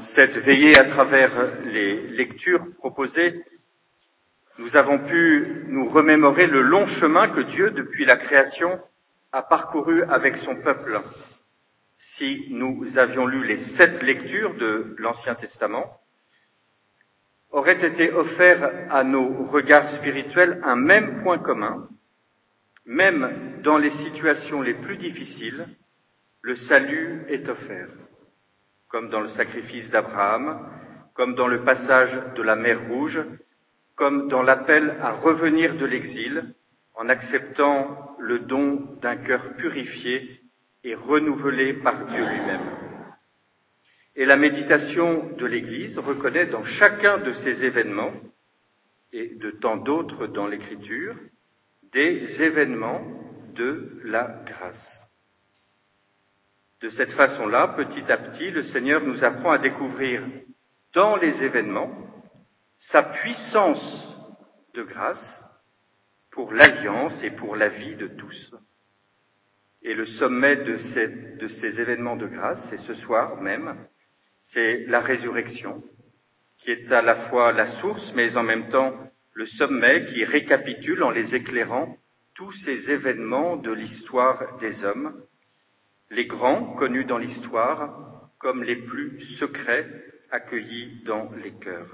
cette veillée, à travers les lectures proposées, nous avons pu nous remémorer le long chemin que Dieu, depuis la création, a parcouru avec son peuple. Si nous avions lu les 7 lectures de l'Ancien Testament, aurait été offert à nos regards spirituels un même point commun. Même dans les situations les plus difficiles, le salut est offert, comme dans le sacrifice d'Abraham, comme dans le passage de la mer Rouge, comme dans l'appel à revenir de l'exil en acceptant le don d'un cœur purifié et renouvelé par Dieu lui-même. Et la méditation de l'Église reconnaît dans chacun de ces événements, et de tant d'autres dans l'Écriture, des événements de la grâce. De cette façon-là, petit à petit, le Seigneur nous apprend à découvrir dans les événements sa puissance de grâce pour l'alliance et pour la vie de tous. Et le sommet de ces événements de grâce, c'est ce soir même, c'est la résurrection, qui est à la fois la source, mais en même temps le sommet qui récapitule en les éclairant tous ces événements de l'histoire des hommes, les grands connus dans l'histoire comme les plus secrets accueillis dans les cœurs.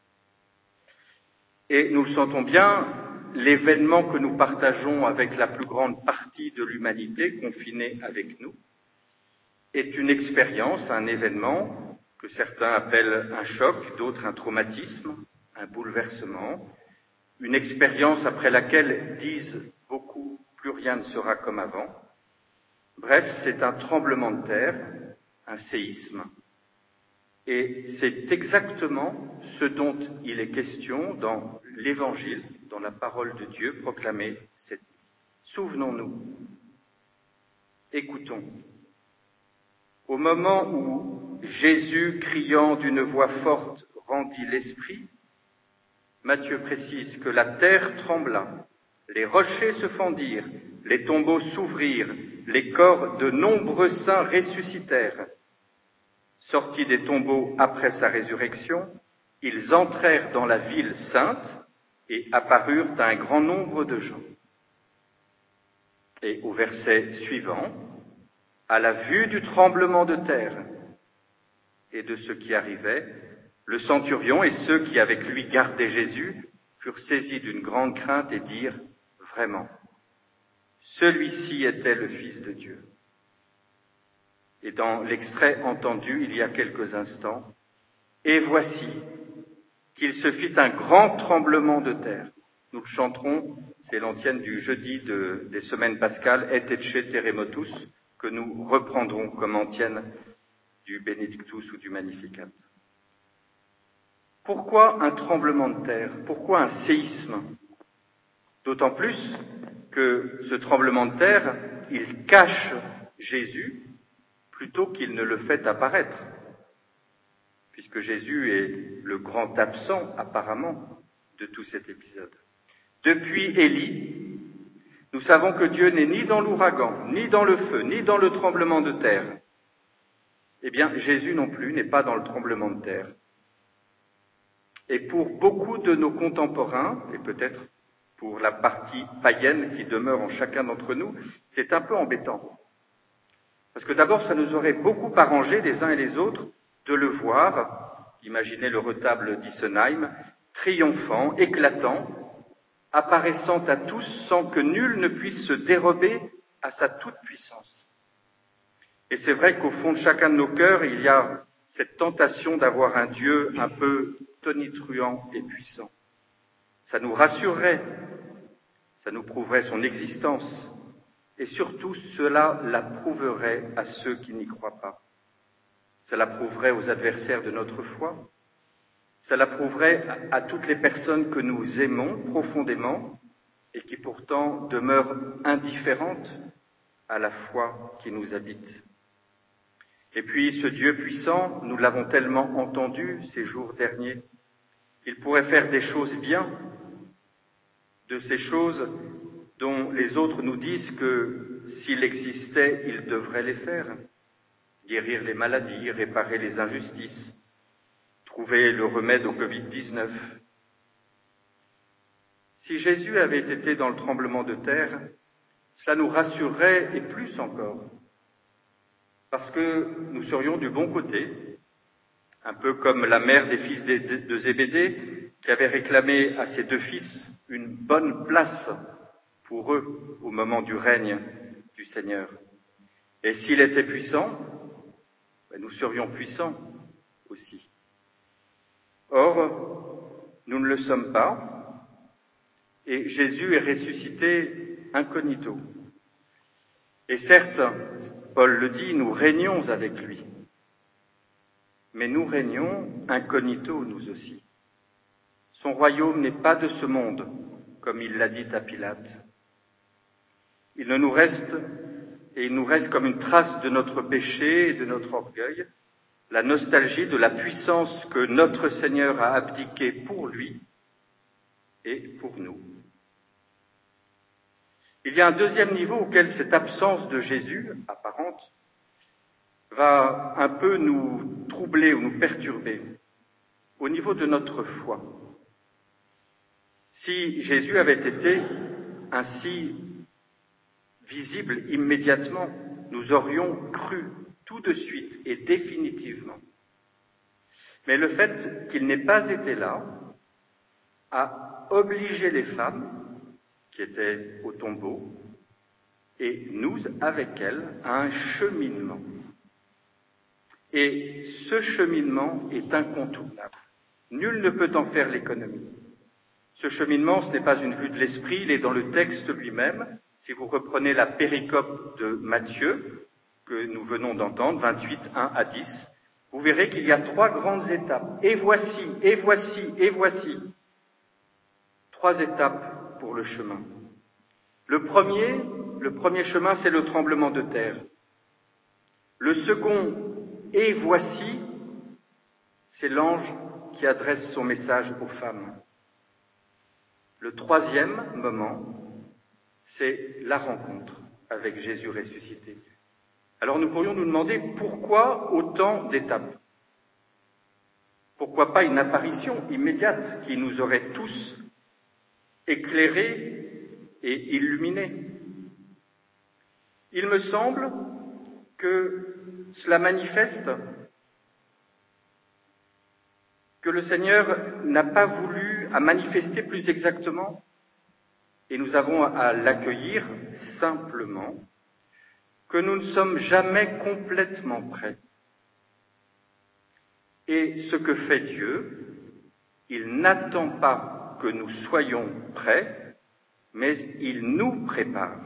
Et nous le sentons bien, l'événement que nous partageons avec la plus grande partie de l'humanité confinée avec nous est une expérience, un événement que certains appellent un choc, d'autres un traumatisme, un bouleversement, une expérience après laquelle disent beaucoup, plus rien ne sera comme avant. Bref, c'est un tremblement de terre, un séisme. Et c'est exactement ce dont il est question dans l'Évangile, dans la parole de Dieu proclamée cette nuit. Souvenons-nous, écoutons. Au moment où Jésus, criant d'une voix forte, rendit l'esprit, Matthieu précise que la terre trembla, les rochers se fendirent, les tombeaux s'ouvrirent, les corps de nombreux saints ressuscitèrent. Sortis des tombeaux après sa résurrection, ils entrèrent dans la ville sainte et apparurent à un grand nombre de gens. Et au verset suivant, à la vue du tremblement de terre et de ce qui arrivait, le centurion et ceux qui avec lui gardaient Jésus furent saisis d'une grande crainte et dirent « Vraiment, celui-ci était le Fils de Dieu ». Et dans l'extrait entendu il y a quelques instants, « Et voici qu'il se fit un grand tremblement de terre ». Nous le chanterons, c'est l'antienne du jeudi des semaines pascales, « Et ecce terremotus », que nous reprendrons comme antienne du Benedictus ou du Magnificat. Pourquoi un tremblement de terre? Pourquoi un séisme? D'autant plus que ce tremblement de terre, il cache Jésus plutôt qu'il ne le fait apparaître, puisque Jésus est le grand absent apparemment de tout cet épisode. Depuis Élie, nous savons que Dieu n'est ni dans l'ouragan, ni dans le feu, ni dans le tremblement de terre. Eh bien, Jésus non plus n'est pas dans le tremblement de terre. Et pour beaucoup de nos contemporains, et peut-être pour la partie païenne qui demeure en chacun d'entre nous, c'est un peu embêtant. Parce que d'abord, ça nous aurait beaucoup arrangé les uns et les autres de le voir, imaginez le retable d'Isenheim, triomphant, éclatant, apparaissant à tous sans que nul ne puisse se dérober à sa toute-puissance. Et c'est vrai qu'au fond de chacun de nos cœurs, il y a cette tentation d'avoir un Dieu un peu tonitruant et puissant. Ça nous rassurerait, ça nous prouverait son existence, et surtout cela la prouverait à ceux qui n'y croient pas. Cela prouverait aux adversaires de notre foi, cela prouverait à toutes les personnes que nous aimons profondément et qui pourtant demeurent indifférentes à la foi qui nous habite. Et puis ce Dieu puissant, nous l'avons tellement entendu ces jours derniers, il pourrait faire des choses bien, de ces choses dont les autres nous disent que s'il existait, il devrait les faire. Guérir les maladies, réparer les injustices, trouver le remède au Covid-19. Si Jésus avait été dans le tremblement de terre, cela nous rassurerait et plus encore, parce que nous serions du bon côté, un peu comme la mère des fils de Zébédée qui avait réclamé à ses 2 fils une bonne place pour eux au moment du règne du Seigneur. Et s'il était puissant, nous serions puissants aussi. Or, nous ne le sommes pas, et Jésus est ressuscité incognito. Et certes, Paul le dit, nous régnons avec lui, mais nous régnons incognito nous aussi. Son royaume n'est pas de ce monde, comme il l'a dit à Pilate. Il nous reste comme une trace de notre péché et de notre orgueil, la nostalgie de la puissance que notre Seigneur a abdiquée pour lui et pour nous. Il y a un deuxième niveau auquel cette absence de Jésus apparente va un peu nous troubler ou nous perturber, au niveau de notre foi. Si Jésus avait été ainsi visible immédiatement, nous aurions cru tout de suite et définitivement. Mais le fait qu'il n'ait pas été là a obligé les femmes qui étaient au tombeau et nous avec elles à un cheminement. Et ce cheminement est incontournable. Nul ne peut en faire l'économie. Ce cheminement, ce n'est pas une vue de l'esprit, il est dans le texte lui-même. Si vous reprenez la péricope de Matthieu, que nous venons d'entendre, 28, 1 à 10, vous verrez qu'il y a 3 grandes étapes. Et voici, et voici, et voici. 3 étapes pour le chemin. Le premier chemin, c'est le tremblement de terre. Le second, et voici, c'est l'ange qui adresse son message aux femmes. Le troisième moment, c'est la rencontre avec Jésus ressuscité. Alors nous pourrions nous demander pourquoi autant d'étapes ? Pourquoi pas une apparition immédiate qui nous aurait tous éclairés et illuminés ? Il me semble que cela manifeste que le Seigneur n'a pas voulu à manifester plus exactement, et nous avons à l'accueillir simplement, que nous ne sommes jamais complètement prêts. Et ce que fait Dieu, il n'attend pas que nous soyons prêts, mais il nous prépare.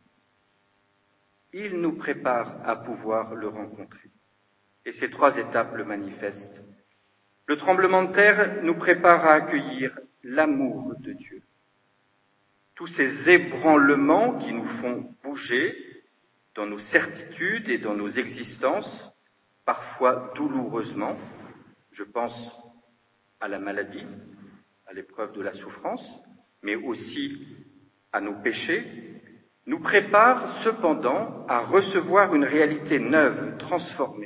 Il nous prépare à pouvoir le rencontrer. Et ces 3 étapes le manifestent. Le tremblement de terre nous prépare à accueillir l'amour de Dieu. Tous ces ébranlements qui nous font bouger dans nos certitudes et dans nos existences, parfois douloureusement, je pense à la maladie, à l'épreuve de la souffrance, mais aussi à nos péchés, nous préparent cependant à recevoir une réalité neuve, transformée.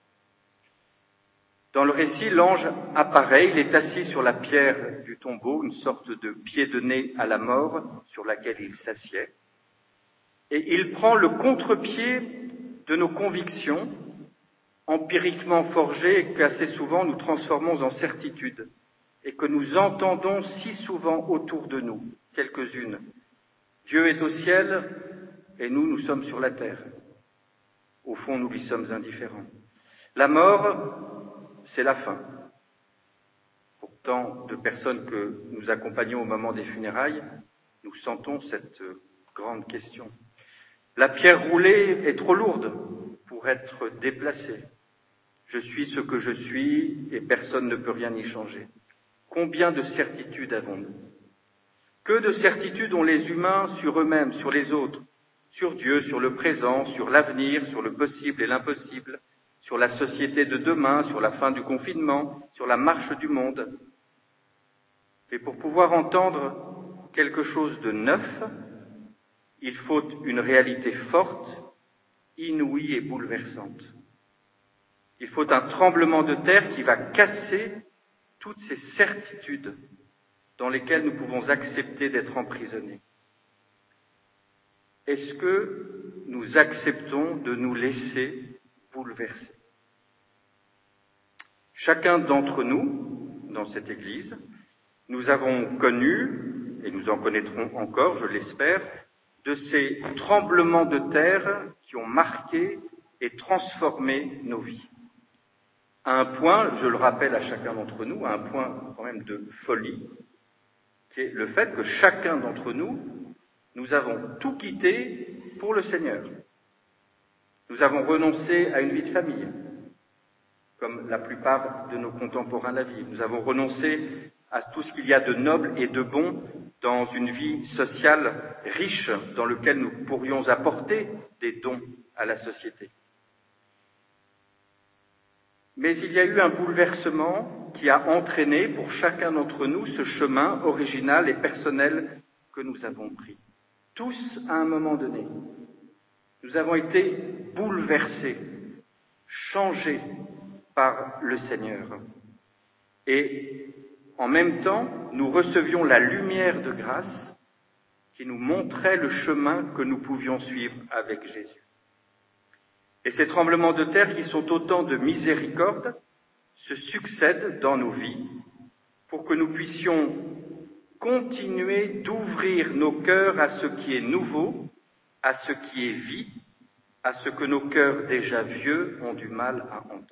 Dans le récit, l'ange apparaît, il est assis sur la pierre du tombeau, une sorte de pied de nez à la mort sur laquelle il s'assied, et il prend le contre-pied de nos convictions, empiriquement forgées et qu'assez souvent nous transformons en certitudes, et que nous entendons si souvent autour de nous, quelques-unes. Dieu est au ciel et nous sommes sur la terre. Au fond, nous lui sommes indifférents. La mort, c'est la fin. Pour tant de personnes que nous accompagnons au moment des funérailles, nous sentons cette grande question. La pierre roulée est trop lourde pour être déplacée. Je suis ce que je suis et personne ne peut rien y changer. Combien de certitudes avons-nous ? Que de certitudes ont les humains sur eux-mêmes, sur les autres, sur Dieu, sur le présent, sur l'avenir, sur le possible et l'impossible, sur la société de demain, sur la fin du confinement, sur la marche du monde. Et pour pouvoir entendre quelque chose de neuf, il faut une réalité forte, inouïe et bouleversante. Il faut un tremblement de terre qui va casser toutes ces certitudes dans lesquelles nous pouvons accepter d'être emprisonnés. Est-ce que nous acceptons de nous laisser bouleverser? Chacun d'entre nous, dans cette Église, nous avons connu, et nous en connaîtrons encore, je l'espère, de ces tremblements de terre qui ont marqué et transformé nos vies. À un point, je le rappelle à chacun d'entre nous, à un point quand même de folie, qui est le fait que chacun d'entre nous, nous avons tout quitté pour le Seigneur. Nous avons renoncé à une vie de famille, comme la plupart de nos contemporains la vivent. Nous avons renoncé à tout ce qu'il y a de noble et de bon dans une vie sociale riche dans laquelle nous pourrions apporter des dons à la société. Mais il y a eu un bouleversement qui a entraîné pour chacun d'entre nous ce chemin original et personnel que nous avons pris. Tous, à un moment donné, nous avons été bouleversés, changés par le Seigneur. Et en même temps, nous recevions la lumière de grâce qui nous montrait le chemin que nous pouvions suivre avec Jésus. Et ces tremblements de terre qui sont autant de miséricorde se succèdent dans nos vies pour que nous puissions continuer d'ouvrir nos cœurs à ce qui est nouveau, à ce qui est vie, à ce que nos cœurs déjà vieux ont du mal à entendre.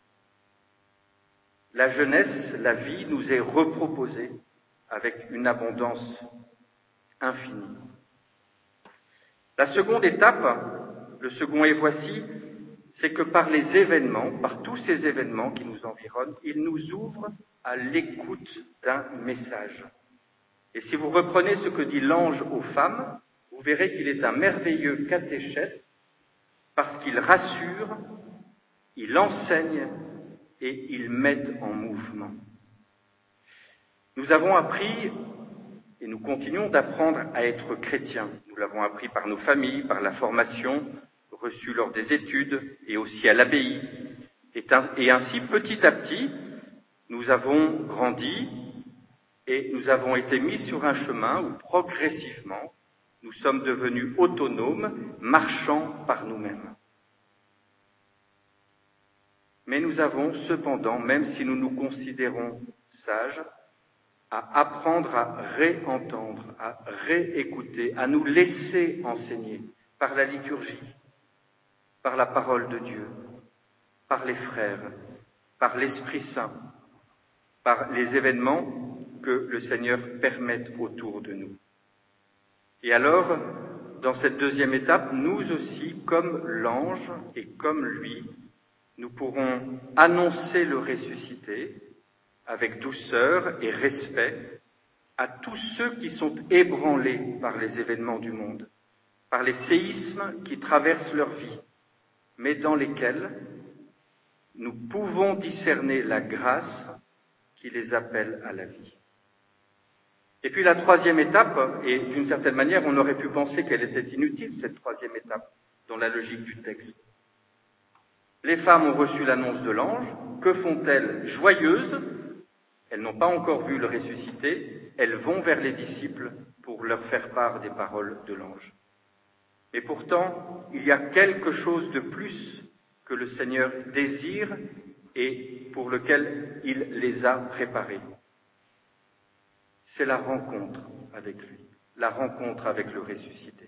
La jeunesse, la vie nous est reproposée avec une abondance infinie. La seconde étape, le second et voici, c'est que par les événements, par tous ces événements qui nous environnent, il nous ouvre à l'écoute d'un message. Et si vous reprenez ce que dit l'ange aux femmes, vous verrez qu'il est un merveilleux catéchète parce qu'il rassure, il enseigne et il met en mouvement. Nous avons appris, et nous continuons d'apprendre à être chrétiens. Nous l'avons appris par nos familles, par la formation reçue lors des études et aussi à l'abbaye. Et ainsi, petit à petit, nous avons grandi et nous avons été mis sur un chemin où progressivement, nous sommes devenus autonomes, marchant par nous-mêmes. Mais nous avons cependant, même si nous nous considérons sages, à apprendre à réentendre, à réécouter, à nous laisser enseigner par la liturgie, par la parole de Dieu, par les frères, par l'Esprit Saint, par les événements que le Seigneur permette autour de nous. Et alors, dans cette deuxième étape, nous aussi, comme l'ange et comme lui, nous pourrons annoncer le ressuscité avec douceur et respect à tous ceux qui sont ébranlés par les événements du monde, par les séismes qui traversent leur vie, mais dans lesquels nous pouvons discerner la grâce qui les appelle à la vie. Et puis la troisième étape, et d'une certaine manière on aurait pu penser qu'elle était inutile, cette troisième étape, dans la logique du texte. Les femmes ont reçu l'annonce de l'ange, que font-elles? Joyeuses, elles n'ont pas encore vu le ressuscité, elles vont vers les disciples pour leur faire part des paroles de l'ange. Et pourtant, il y a quelque chose de plus que le Seigneur désire et pour lequel il les a préparés. C'est la rencontre avec lui, la rencontre avec le ressuscité.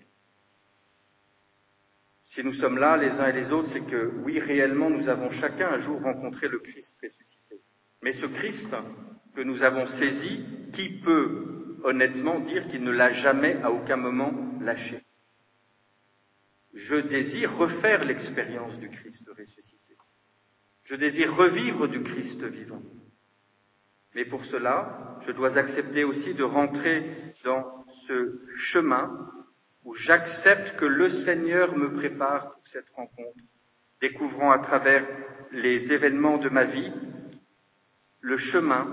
Si nous sommes là, les uns et les autres, c'est que, oui, réellement, nous avons chacun un jour rencontré le Christ ressuscité. Mais ce Christ que nous avons saisi, qui peut honnêtement dire qu'il ne l'a jamais, à aucun moment, lâché? Je désire refaire l'expérience du Christ ressuscité. Je désire revivre du Christ vivant. Mais pour cela, je dois accepter aussi de rentrer dans ce chemin où j'accepte que le Seigneur me prépare pour cette rencontre, découvrant à travers les événements de ma vie le chemin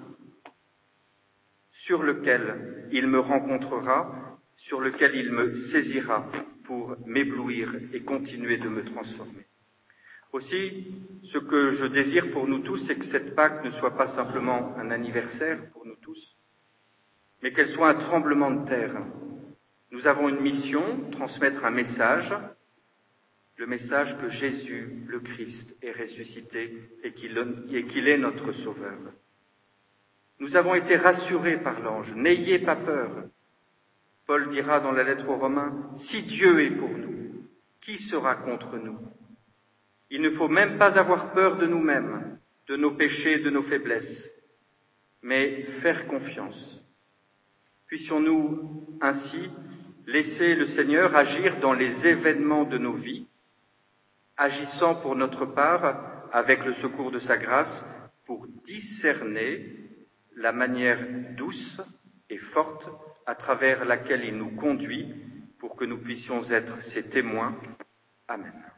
sur lequel il me rencontrera, sur lequel il me saisira pour m'éblouir et continuer de me transformer. Aussi, ce que je désire pour nous tous, c'est que cette Pâque ne soit pas simplement un anniversaire pour nous tous, mais qu'elle soit un tremblement de terre. Nous avons une mission, transmettre un message, le message que Jésus, le Christ, est ressuscité et qu'il est notre Sauveur. Nous avons été rassurés par l'ange, n'ayez pas peur. Paul dira dans la lettre aux Romains, si Dieu est pour nous, qui sera contre nous? Il ne faut même pas avoir peur de nous-mêmes, de nos péchés, de nos faiblesses, mais faire confiance. Puissions-nous ainsi laisser le Seigneur agir dans les événements de nos vies, agissant pour notre part avec le secours de sa grâce pour discerner la manière douce et forte à travers laquelle il nous conduit pour que nous puissions être ses témoins. Amen.